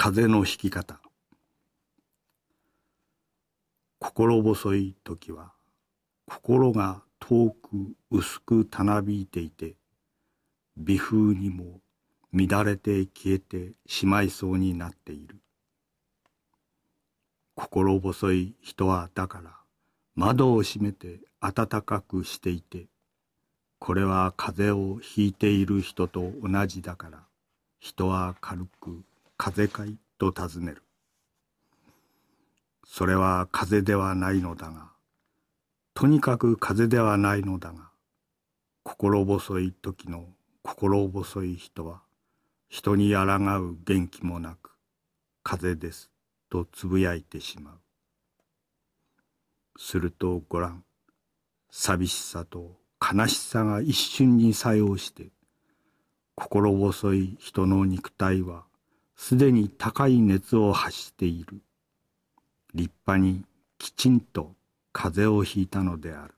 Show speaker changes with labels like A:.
A: 風のひき方。心細い時は心が遠く薄くたなびいていて、微風にも乱れて消えてしまいそうになっている。心細い人はだから窓を閉めて暖かくしていて、これは風邪をひいている人と同じだから、人は軽く風邪かいと尋ねる。それは風邪ではないのだが、とにかく風邪ではないのだが、心細い時の心細い人は、人に抗う元気もなく、風邪ですとつぶやいてしまう。するとごらん、寂しさと悲しさが一瞬に作用して、心細い人の肉体はすでに高い熱を発している。立派にきちんと風邪をひいたのである。